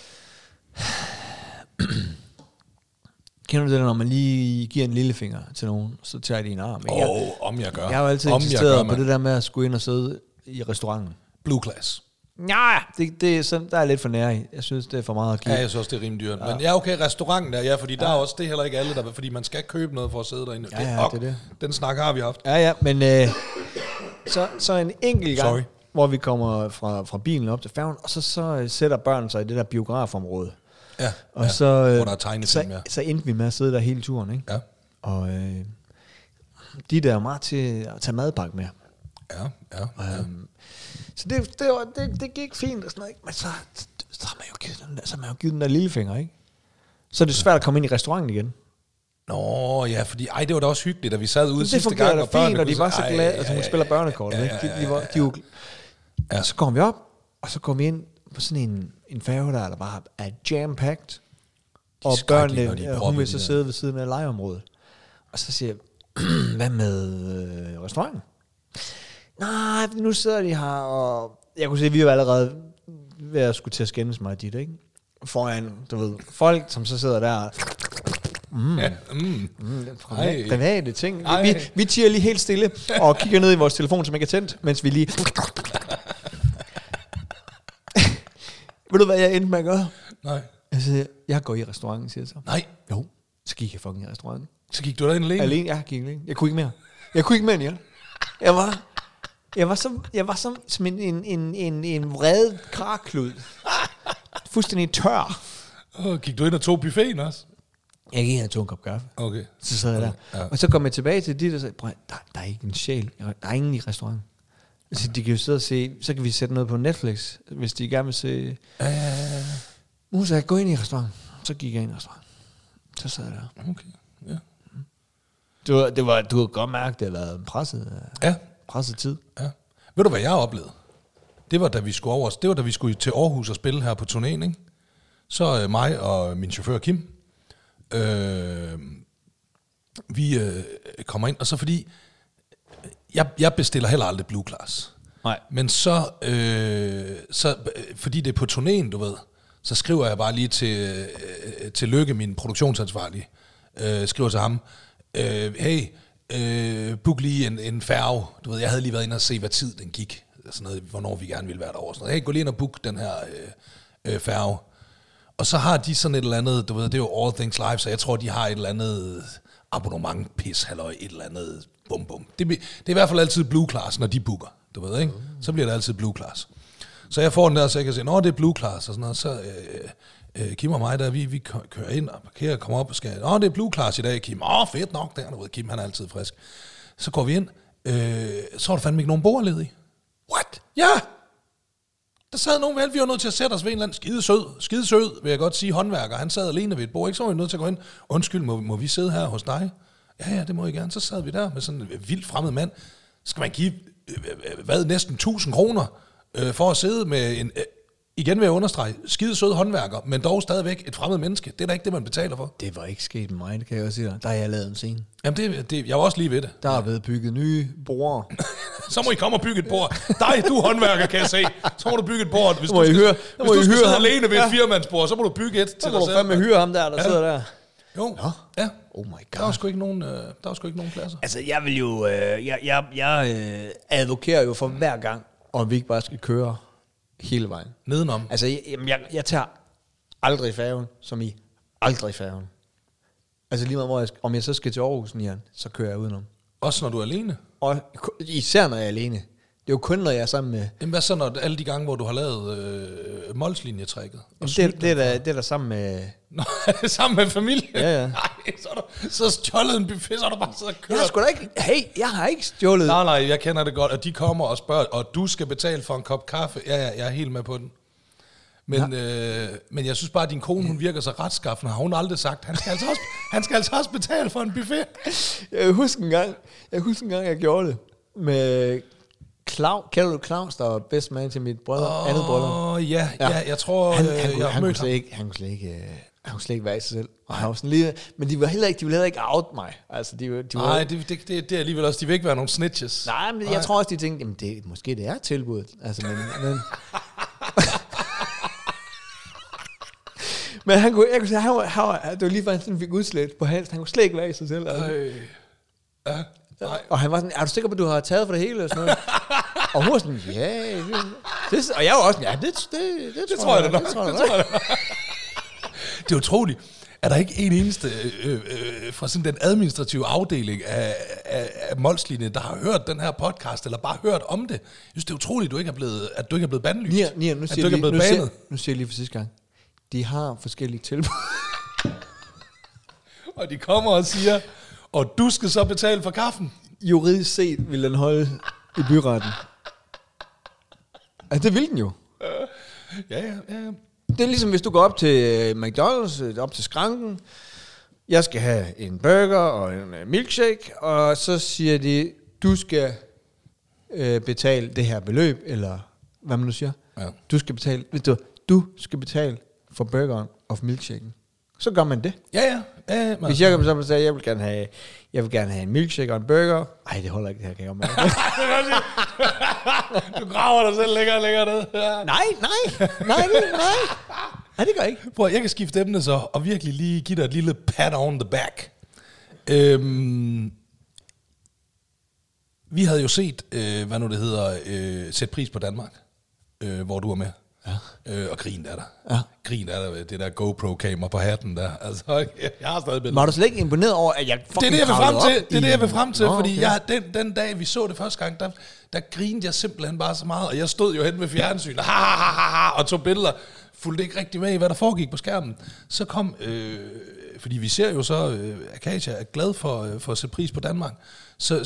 Kender du det, når man lige giver en lillefinger til nogen, så tager de en arm? Om jeg gør. Jeg har jo altid insisteret på det der med at skulle ind og sidde i restauranten. Blue class. Ja, det er sådan, der er lidt for nær i. Jeg synes, det er for meget at give. Ja, jeg synes også, det er rimelig dyrt. Ja. Men ja, okay, restauranten der, fordi der er også, det er heller ikke alle, der, fordi man skal købe noget for at sidde derinde. Ja, det er det. Den snak har vi haft. Ja, men så en enkelt gang, hvor vi kommer fra bilen op til færgen, og så sætter børn sig i det der biografområde. Ja, og så, hvor der er tegnefilm, så endte vi med at sidde der hele turen, ikke? Ja. Og de der er meget til at tage madpakke med. Ja. Så det gik fint og sådan noget, ikke? Men så har man jo givet den der lillefinger, ikke? Så er det svært at komme ind i restauranten igen. Nå, ja, fordi det var da også hyggeligt, da vi sad ude sidste gang. Det fungerede da fint, og de var så glade, altså hun spiller børnekort, ikke? De var, så kom vi op, og så kom vi ind, på sådan en færge der bare er jam-packed, og skrækkelige, når de børnene, hun vil så sidde ved siden af legeområdet. Og så siger jeg, hvad med restauranten? Nej, nu sidder de her, og jeg kunne se, at vi var allerede ved at skulle til at skændes mig dit, ikke? Foran, du ved, folk, som så sidder der. Private ting. Vi tiger lige helt stille og kigger ned i vores telefon, som ikke er tændt, mens vi lige... Ved du, hvad jeg endte med at gøre? Nej. Altså, jeg går i restauranten, siger jeg så. Nej. Jo, så gik jeg fucking i restauranten. Så gik du derind alene? Alene, jeg gik alene. Jeg kunne ikke mere end jer. Jeg var som en vred karklud. Fuldstændig tør. Gik du ind og tog buffeten også? Jeg gik ind og tog en kop kaffe. Okay. Så sad jeg der. Ja. Og så kom jeg tilbage til dit og sagde, der er ikke en sjæl. Der er ingen i restauranten. Så de kan jo sidde og se, så kan vi sætte noget på Netflix, hvis de gerne vil se. Nu sagde jeg, gå ind i restauranten. Så gik jeg ind i restauranten. Så sad jeg der. Okay, ja. Du kunne godt mærke, det har været en presset tid. Ja. Ved du, hvad jeg oplevede? Det var, da vi skulle til Aarhus og spille her på turnéen, ikke? Så mig og min chauffør Kim, vi kommer ind, og så fordi, jeg bestiller heller aldrig Blue Class. Nej. Men så fordi det er på turnéen, du ved, så skriver jeg bare lige til Lykke, min produktionsansvarlige, skriver til ham, hey, book lige en færge. Du ved, jeg havde lige været inde og se, hvad tid den gik. Sådan noget, hvornår vi gerne ville være derovre. Sådan noget. Hey, gå lige ind og book den her færge. Og så har de sådan et eller andet, du ved, det er jo All Things Live, så jeg tror, de har et eller andet abonnement, pis, halløj, et eller andet bum. Det er i hvert fald altid Blue Class, når de booker, du ved, ikke? Så bliver det altid Blue Class. Så jeg får den der, så jeg kan sige, det er Blue Class, og sådan noget. Så Kim og mig, der vi kører ind og parkerer og kommer op og skal, det er Blue Class i dag, Kim. Fedt nok der, du ved, Kim, han er altid frisk. Så går vi ind, så var der fandme ikke nogen bord ledig. What? Ja! Der sad nogen, vi var nødt til at sætte os ved en eller anden skidesød, vil jeg godt sige, håndværker. Han sad alene ved et bord, ikke? Så var vi nødt til at gå ind. Undskyld, må vi sidde her hos dig? Ja, det må I gerne. Så sad vi der med sådan en vildt fremmed mand. Skal man give, næsten 1000 kroner for at sidde med en, igen vil jeg understrege, skidesød håndværker, men dog stadigvæk et fremmed menneske. Det er da ikke det, man betaler for. Det var ikke sket med mig, det kan jeg også sige dig. Der har jeg lavet en scene. Jamen, jeg var også lige ved det. Der er blevet bygget nye borde. Så må I komme og bygge et bord. Du håndværker, kan jeg se. Så må du bygge et bord. Hvis du skal sidde alene ved et firmandsbord, så må du bygge et til dig selv. Så må du fandme hyre ham der sidder der. Jo, ja. Oh my god. Der var sgu ikke nogen pladser. Altså, jeg vil jo... Jeg advokerer jo for hver gang, om vi ikke bare skal køre hele vejen. Nedenom. Altså, jeg tager aldrig færgen, som i aldrig færgen. Altså lige meget, om jeg så skal til Aarhus, så kører jeg udenom. Også når du er alene? Og især når jeg er alene. Det er jo kun, når jeg er sammen med... Jamen hvad så, når alle de gange, hvor du har lavet Molslinjetrækket? Det er der sammen med... Nå, sammen med familie? Ja. Nej, så stjålet en buffet, så er der bare så kørt. Jeg har sgu da ikke... Hey, jeg har ikke stjålet... Nej, jeg kender det godt, og de kommer og spørger, og du skal betale for en kop kaffe. Ja, jeg er helt med på den. Men jeg synes bare, at din kone, hun virker så retskaffende. Har hun aldrig sagt, han skal altså også betale for en buffet? Jeg husker en gang, jeg gjorde det med... Kender du Claus, der var bedst man til mit andet brødre? Ja, jeg tror, han kunne slet ikke være i sig selv. Og han var sådan lige, men de ville heller ikke out mig. Altså, nej, det er alligevel også, de vil ikke være nogen snitches. Nej, men jeg tror også, de tænkte, jamen måske det er tilbuddet. Altså, men men jeg kunne sige, det var lige før han sådan fik udslæt på hals. Han kunne slet ikke være i sig selv. Altså. Ja. Nej. Og han var sådan, er du sikker på, at du har taget for det hele? Og sådan noget? Og hun var sådan, ja. Og jeg var også sådan, det tror jeg da nok. Det er utroligt. Er der ikke en eneste fra sådan den administrative afdeling af Molslinjen, der har hørt den her podcast, eller bare hørt om det? Jeg synes, det er utroligt, at du ikke er blevet bandlyst. Nu siger jeg lige for sidste gang. De har forskellige tilbud. Og de kommer og siger, og du skal så betale for kaffen. Juridisk set vil den holde i byretten. Altså, det vil den jo. Ja. Det er ligesom, hvis du går op til McDonald's, op til skranken. Jeg skal have en burger og en milkshake, og så siger de, du skal betale det her beløb, eller hvad man nu siger. Ja. Du skal betale for burgeren og for milkshaken. Så gør man det. Ja. Hvis jeg kan så sige, jeg vil gerne have en milkshake og en burger. Ej, det holder ikke, det her kan jeg gøre. Du graver dig selv længere ned. Ja. Nej. Nej, det gør jeg ikke. Prøv, jeg kan skifte emne så, og virkelig lige give dig et lille pat on the back. Vi havde jo set, Sæt pris på Danmark, hvor du var med. Ja. Og grin er der. Ja. Grin er der, det der GoPro-kamera på hatten der. Altså, jeg har stadig billeder. Var du slet ikke imponeret over, at jeg fucking Det er det, jeg vil frem til, fordi okay. den dag, vi så det første gang, der grinede jeg simpelthen bare så meget, og jeg stod jo hen ved fjernsynet, og tog billeder, fulgte ikke rigtig med i, hvad der foregik på skærmen. Så kom, fordi vi ser jo så, Akasia er glad for at sætte pris på Danmark, så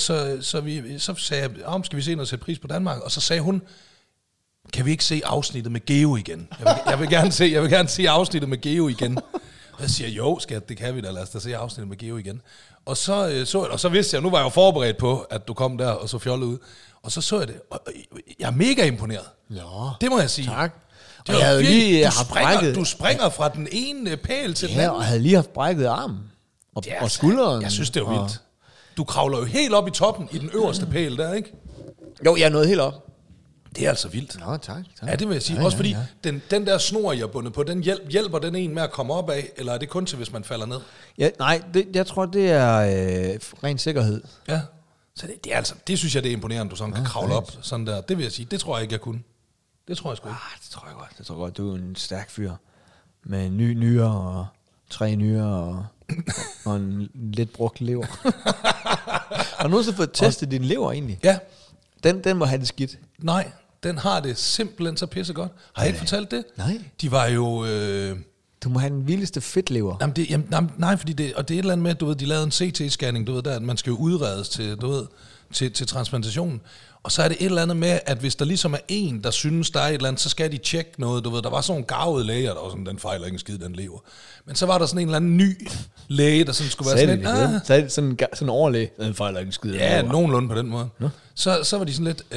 sagde jeg, skal vi se noget sætte pris på Danmark, og så sagde hun, kan vi ikke se afsnittet med Geo igen? Jeg vil gerne se afsnittet med Geo igen. Og jeg siger, jo skat, det kan vi da, lad os da se afsnittet med Geo igen. Og så vidste jeg, nu var jeg jo forberedt på, at du kom der og så fjollet ud. Og så jeg det, og jeg er mega imponeret. Ja, det må jeg sige. Tak. Det var virkelig, du springer fra den ene pæl til den anden. Ja, og jeg havde lige haft brækket armen og skulderen. Jeg synes, det var vildt. Du kravler jo helt op i toppen i den øverste pæl der, ikke? Jo, jeg er nået helt op. Det er altså vildt. Nå, tak. Ja, det vil jeg sige. Ja, også fordi den der snor, jeg er bundet på, den hjælper den en med at komme op af, eller er det kun til, hvis man falder ned? Ja, nej, jeg tror, det er ren sikkerhed. Ja, så det synes jeg, det er imponerende, du sådan kan kravle op sådan der. Det vil jeg sige, det tror jeg ikke, jeg kunne. Det tror jeg sgu ikke. Det tror jeg godt. Det tror jeg godt. Du er en stærk fyr. Med nyre og 3 nyre og en lidt brugt lever. Har du nogensinde fået testet din lever egentlig? Ja. Den må have det skidt. Nej, den har det simpelthen så pissegodt. Har jeg ikke fortalt det? Nej. De var jo... Du må have den vildeste fedtlever. Nej, fordi det er et eller andet med, du ved, de lavede en CT-scanning, du ved, der, at man skal jo udredes til, du ved, til transplantation. Og så er det et eller andet med, at hvis der ligesom er en, der synes, der er et eller andet, så skal de tjekke noget, du ved. Der var sådan nogle garvede læger, der var sådan, den fejler ikke en skid, den lever. Men så var der sådan en eller anden ny læge, der sådan skulle være sådan en overlæge, den fejler ikke en skid. Ja, nogenlunde på den måde. Nå? Så var de sådan lidt,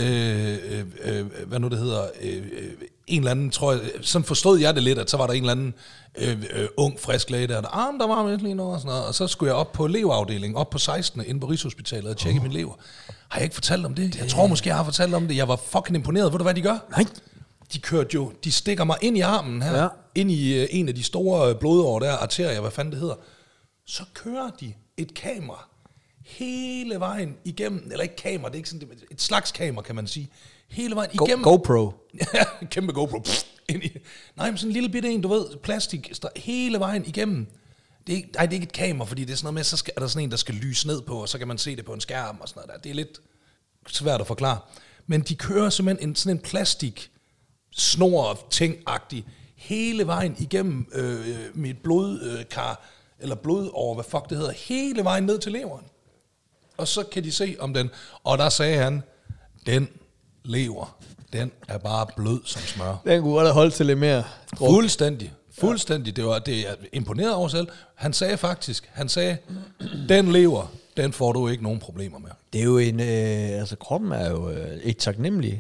hvad nu det hedder, en eller anden, tror jeg, sådan forstod jeg det lidt, at så var der en eller anden ung, frisk læge der var med lige noget og sådan noget, og så skulle jeg op på leverafdelingen, op på 16. inde på Rigshospitalet og tjekke min lever. Har jeg ikke fortalt om det? Jeg tror måske, jeg har fortalt om det. Jeg var fucking imponeret. Ved du, hvad de gør? Nej. De stikker mig ind i armen her, ind i en af de store blodårer der, arterier, hvad fanden det hedder. Så kører de et kamera hele vejen igennem, eller ikke kamera, det er ikke sådan, et slags kamera, kan man sige, hele vejen igennem. GoPro. Ja, kæmpe GoPro. Nej, men sådan en lille bitte en, du ved, plastik, hele vejen igennem. Det er ikke et kamera, fordi det er sådan noget med, så er der sådan en, der skal lyse ned på, og så kan man se det på en skærm og sådan noget der. Det er lidt svært at forklare. Men de kører simpelthen sådan en plastik snor-ting-agtig hele vejen igennem mit blodkar, eller blodår, hvad fuck det hedder, hele vejen ned til leveren. Og så kan de se om den, og der sagde han, den lever, den er bare blød som smør. Den kunne godt have holdt til lidt mere. Fuldstændig. Det er imponeret over selv. Han sagde, den lever, den får du ikke nogen problemer med. Det er jo en, kroppen er jo et taknemmelig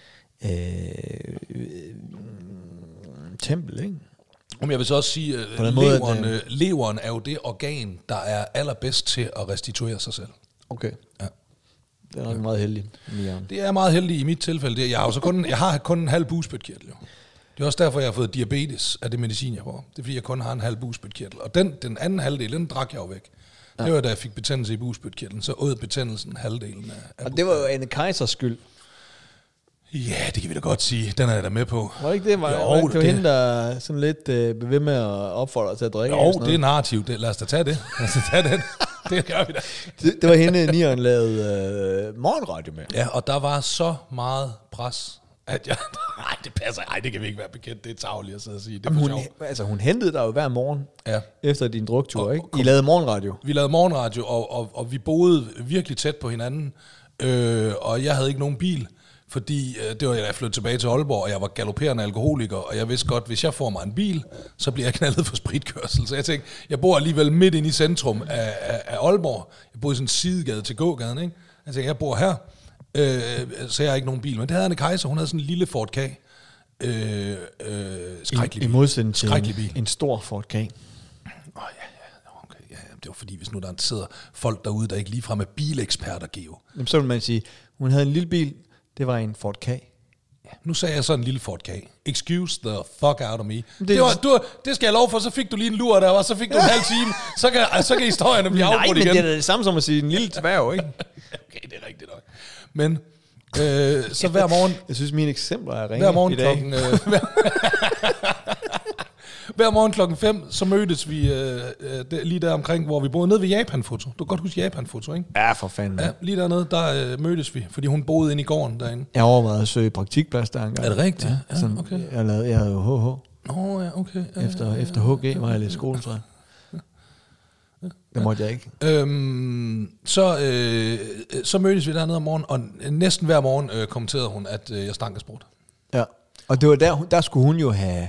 tempel, ikke? Om jeg vil så også sige, leveren er jo det organ, der er allerbedst til at restituere sig selv. Okay. Ja. Det er nok meget heldigt. Det er meget heldigt i mit tilfælde. Jeg har kun en halv bugspytkirtel, jo. Det er også derfor, jeg har fået diabetes af det medicin, jeg får. Det er fordi, jeg kun har en halv bugspytkirtel. Og den anden halvdel, den drak jeg jo væk. Ja. Det var, da jeg fik betændelse i bugspytkirtlen, så åd betændelsen halvdelen af og det var jo Anne Kaisers skyld. Ja, det kan vi da godt sige. Den er jeg da med på. Var det ikke det? Det var hende, der sådan lidt blev ved med at opfordre dig til at drikke? Jo, det er narrativ. Lad os da tage det. Det gør vi da. Det var hende, Nieren lavede morgenradio med. Ja, og der var så meget pres, at jeg... Nej, det passer. Nej, det kan vi ikke være bekendt. Det er tarveligt at sidde og sige. Det hun hentede dig jo hver morgen efter din druktur, ikke? I lavede lavede morgenradio. Vi lavede morgenradio, og vi boede virkelig tæt på hinanden. Og jeg havde ikke nogen bil, fordi det var, da jeg flyttede tilbage til Aalborg, og jeg var galopperende alkoholiker, og jeg vidste godt, hvis jeg får mig en bil, så bliver jeg knaldet for spritkørsel. Så jeg tænkte, jeg bor alligevel midt inde i centrum af Aalborg. Jeg boede i sådan en sidegade til gågaden, ikke? Jeg tænkte, jeg bor her, så jeg har ikke nogen bil. Men det havde Anne Kaiser, hun havde sådan en lille Ford K. Skrækkelig I modsætning til bil. en stor Ford K. Okay. Ja, det var fordi, hvis nu der sidder folk derude, der ikke ligefrem er bileksperter, Geo. Jamen, så vil man sige, hun havde en lille bil, det var en Ford K. Ja, nu sagde jeg så en lille Ford K. Excuse the fuck out of me. Det skal jeg lov for, så fik du lige en lur der, og så fik du en halv time. Så kan historierne blive afbrudt igen. Nej, men det er det samme som at sige en lille tværg, ikke? Okay, det er rigtigt nok. Men så hver morgen... Jeg synes, mine eksempler er ringe hver morgen i dag. Hver morgen klokken 5, så mødtes vi lige der omkring, hvor vi boede, nede ved Japan-foto. Du kan godt huske Japan-foto, ikke? Ja, for fanden. Ja, lige dernede, der mødtes vi, fordi hun boede inde i gården derinde. Jeg overvejede at søge praktikplads der engang. Er det rigtigt? Ja, sådan, okay. Jeg havde jo HH. Nå, ja, okay. Efter HG var jeg lidt skoletræ. Det måtte jeg ikke. Så mødtes vi dernede om morgenen, og næsten hver morgen kommenterede hun, at jeg stank af sprut. Ja, og det var der skulle hun jo have...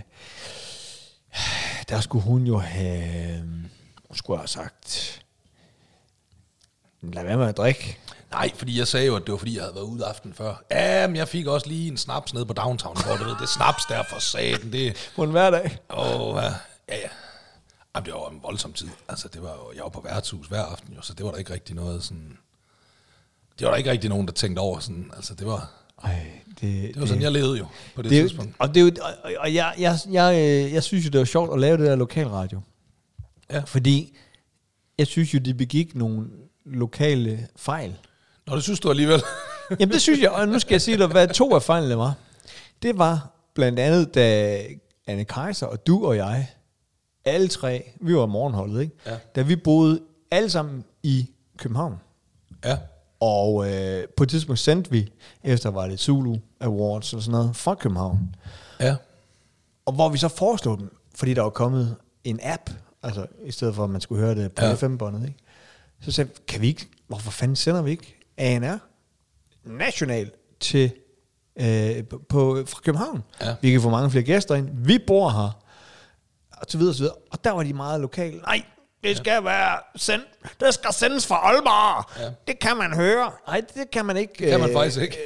Hun skulle have sagt... Lad være med at drikke. Nej, fordi jeg sagde jo, at det var fordi, jeg havde været ude aften før. Ja, men jeg fik også lige en snaps nede på Downtown, hvor du ved, det snaps der for saten, det... På en hverdag. Ja. Jamen, det var en voldsom tid. Altså, det var jo, jeg var på værtshus hver aften, jo, så det var der ikke rigtig noget sådan... Det var der ikke rigtig nogen, der tænkte over sådan, altså det var... Det var sådan, jeg levede jo på det tidspunkt. Og jeg synes jo, det var sjovt at lave det der lokalradio. Ja. Fordi jeg synes jo, de begik nogle lokale fejl. Nå, det synes du alligevel. Jamen det synes jeg, og nu skal jeg sige dig, hvad 2 af fejlene var. Det var blandt andet, da Anne Kaiser og du og jeg, alle 3, vi var morgenholdet, ikke? Ja. Da vi boede alle sammen i København. Ja. Og på et tidspunkt sendte vi, efter var det Zulu Awards eller sådan noget, fra København. Ja. Og hvor vi så foreslog dem, fordi der var kommet en app, altså i stedet for, at man skulle høre det på FM-båndet, ikke? Så sagde vi, kan vi ikke, hvorfor fanden sender vi ikke ANR national til, fra København? Ja. Vi kan få mange flere gæster ind, vi bor her, og så videre, og så videre. Og der var de meget lokale. Nej, det skal være sendt. Det skal sendes fra Aalborg. Ja. Det kan man høre. Nej, det kan man ikke. Det kan man faktisk ikke.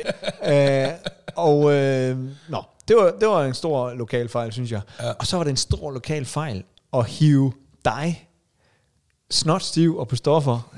Det var en stor lokal fejl, synes jeg. Ja. Og så var det en stor lokal fejl at hive dig, snotstiv og på stoffer,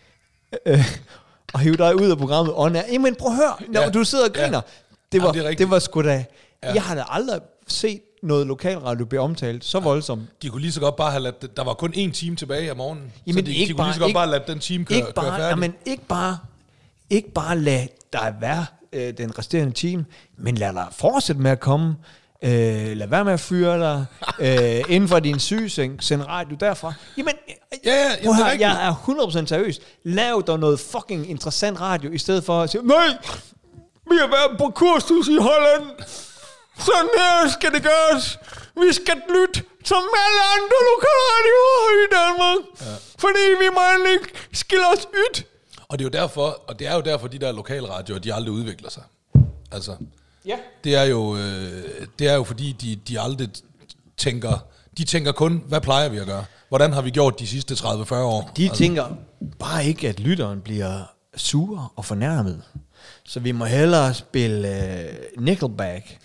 og hive dig ud af programmet. Jamen prøv at høre, når du sidder og griner. Det var sgu da... Ja. Jeg har da aldrig set noget lokalradio bliver omtalt så voldsomt. De kunne lige så godt bare have ladt... Der var kun 1 time tilbage af morgenen. Jamen, så de kunne lige så godt bare lade den time køre færdig. Jamen, ikke bare lade dig være den resterende time, men lad dig fortsætte med at komme. Lad være med at fyre dig inden for din sygeseng. Send radio derfra. Jamen, jeg er 100% seriøs. Lav dig noget fucking interessant radio, i stedet for at sige, nej, vi har været på kursus i Holland. Sådan her skal det gøres. Vi skal lytte som alle andre lokalradioer i Danmark. Ja. Fordi vi må ikke skille os ydt. Og det er jo derfor, de der lokalradioer, de aldrig udvikler sig. Altså, ja. Det er jo fordi, de aldrig tænker kun, hvad plejer vi at gøre? Hvordan har vi gjort de sidste 30-40 år? De tænker bare ikke, at lytteren bliver sur og fornærmet. Så vi må hellere spille Nickelback.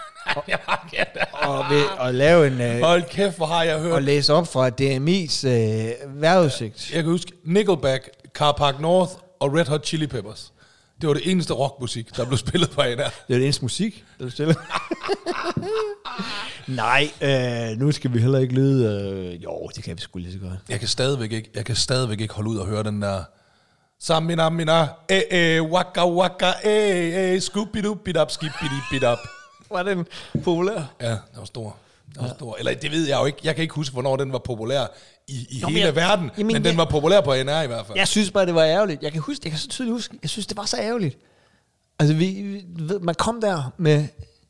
Og lave en... Hold kæft, hvor har jeg hørt... Og læse op fra DMI's vejrudsigt. Jeg kan huske Nickelback, Car Park North og Red Hot Chili Peppers. Det var det eneste rockmusik, der blev spillet på ANR. Det var det eneste musik, der blev spillet. Nej, nu skal vi heller ikke lyde... jo, det kan vi sgu lige så godt. Jeg kan stadigvæk ikke holde ud og høre den der... Samina, mina, waka, waka, scooby-doo-bid-up, skip-bid-up. Var den populær? Ja, den var stor. Eller det ved jeg jo ikke. Jeg kan ikke huske, hvornår den var populær i hele verden. Men den var populær på ANR i hvert fald. Jeg synes bare, det var ærgerligt. Jeg kan så tydeligt huske. Jeg synes, det var så ærgerligt. Altså, man kom der med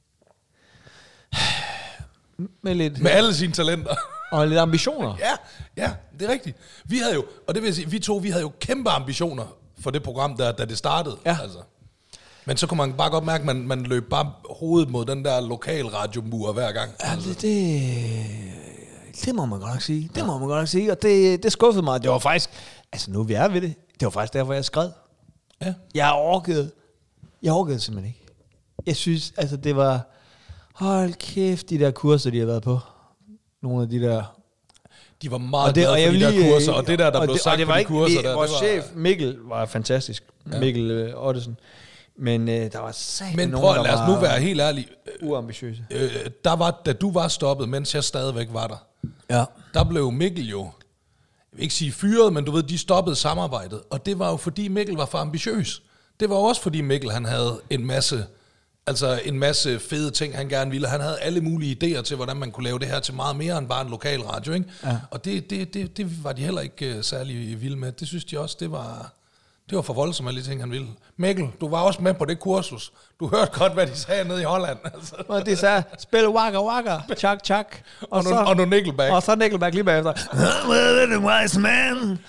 lidt... Med alle sine talenter. Og lidt ambitioner. Ja, det er rigtigt. Vi havde jo, og det vil sige, vi havde jo kæmpe ambitioner for det program, da det startede. Ja. Altså. Men så kunne man bare godt mærke, at man løb bare hovedet mod den der lokalradiomur hver gang. Ja, altså. Det må man godt nok sige. Det må man godt nok sige, og det skuffede mig. Det var faktisk, altså nu vi er ved det, det var faktisk derfor, jeg skrev. Ja. Jeg orkede simpelthen ikke. Jeg synes, altså det var, hold kæft, de der kurser, de har været på. Nogle af de der... De var meget glade for de der kurser, og det der blev sagt på de kurser der. Vores chef, Mikkel, var fantastisk. Ja. Mikkel Ottesen. Men der var sagt nogen, der lad os nu være helt ærlig. Uambitiøse. Da du var stoppet, mens jeg stadigvæk var der, der blev Mikkel jo, jeg vil ikke sige fyret, men du ved, de stoppede samarbejdet. Og det var jo fordi Mikkel var for ambitiøs. Det var også fordi Mikkel, han havde en masse fede ting, han gerne ville. Han havde alle mulige idéer til, hvordan man kunne lave det her til meget mere end bare en lokal radio, ikke? Ja. Og det var de heller ikke særlig vilde med. Det synes de også, det var for voldsomt alle de ting, han ville. Mikkel, du var også med på det kursus. Du hørte godt, hvad de sagde nede i Holland. Altså. Og de sagde, spil waka waka, chak chak. Og nu Nickelback. Og så Nickelback lige bagefter. Wise man.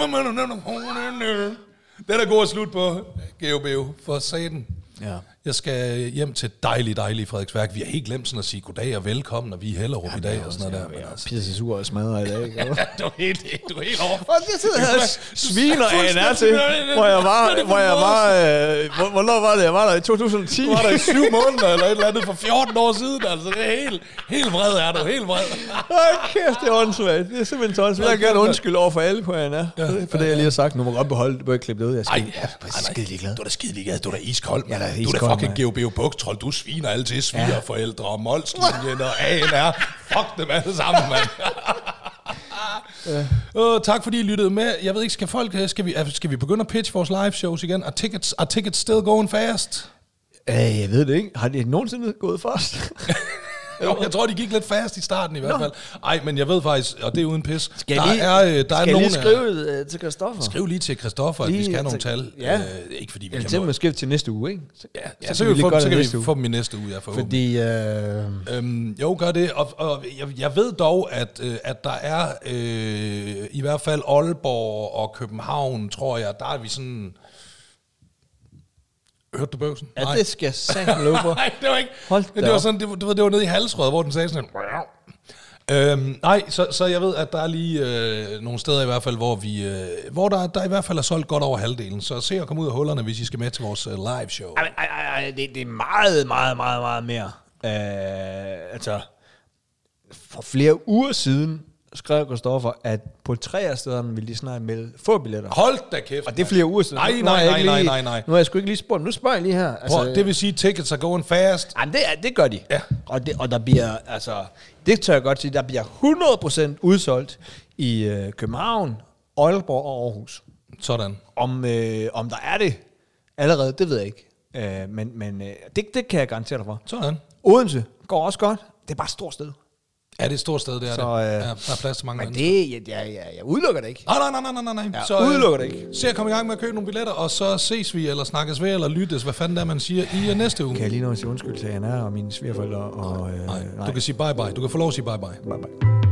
Det er da god at slutte på, GOBO, for satan. Ja. Jeg skal hjem til dejlige Frederiksværk. Vi har helt glemt sådan at sige goddag og velkommen, og vi er Hellerup i dag og sådan noget der. Jeg er pisse sur og smadret i dag. Ja, du er helt over. Og det sidder her sviner af en til, hvornår var det? Jeg var der i 2010. Du var der i 7 måneder, eller et eller andet for 14 år siden. Altså, det er helt vred er du, helt vred. Kæft, det er åndssvagt. Det er simpelthen så åndssvagt. Jeg vil gerne undskylde over for alle på ANR. For det, jeg lige har sagt. Nu må godt beholde det. Du må ikke klippe det ud. Jeg er skide ligeglad. Du er da skide ligeglad. Du er da iskold. Ja, du er da fucking GOBO Bugtrold. Du sviner alle til svigerforældre og Molslinjen og ANR. Fuck dem alle sammen, mand. Tak fordi I lyttede med. Jeg ved ikke, skal vi begynde at pitch vores live shows igen? Are tickets still going fast? Jeg ved det ikke. Har det nogensinde gået fast? Jo, jeg tror, de gik lidt fast i starten i hvert fald. Ej, men jeg ved faktisk, og det er uden pis. Skal jeg lige skrive til Christoffer? Skriv lige til Christoffer, at vi skal have nogle tal. Ja. Ikke fordi vi kan nå. Måske til næste uge, ikke? Så kan vi få dem i næste uge, Fordi... jo, gør det. Og jeg ved dog, at der er i hvert fald Aalborg og København, tror jeg, der er vi sådan... Hørte du bøvsen? Ja, nej. Det skal jeg satme love på. Nej, det var ikke. Det var sådan, det var nede i halsrøret, hvor den sagde sådan nej, så jeg ved, at der er lige nogle steder i hvert fald, hvor der i hvert fald er solgt godt over halvdelen. Så se at komme ud af hullerne, hvis I skal med til vores live show. Det er meget mere. Altså, for flere uger siden skrev Christoffer, at på 3 af stederne ville de snart melde få billetter. Hold da kæft. Og det er flere uger siden. Nej. Nu har jeg sgu ikke lige spurgt. Nu spørger jeg lige her. Altså, det vil sige, tickets are going fast. Jamen, det gør de. Ja. Og der bliver, altså, det tør jeg godt sige, der bliver 100% udsolgt i København, Aalborg og Aarhus. Sådan. Om der er det allerede, det ved jeg ikke. Men det kan jeg garantere dig for. Sådan. Odense går også godt. Det er bare et stort sted. Ja, det er et stort sted, det er så, det. Der er plads til mange mennesker. Jeg udelukker det ikke. Nej. Jeg så udelukker det ikke. Se at komme i gang med at købe nogle billetter, og så ses vi, eller snakkes ved, eller lyttes, hvad fanden der man siger, i næste uge. Kan jeg lige nå at sige undskyld til ANR og mine svigerforældre? Nej. Du kan sige bye-bye. Du kan få lov at sige bye-bye. Bye-bye.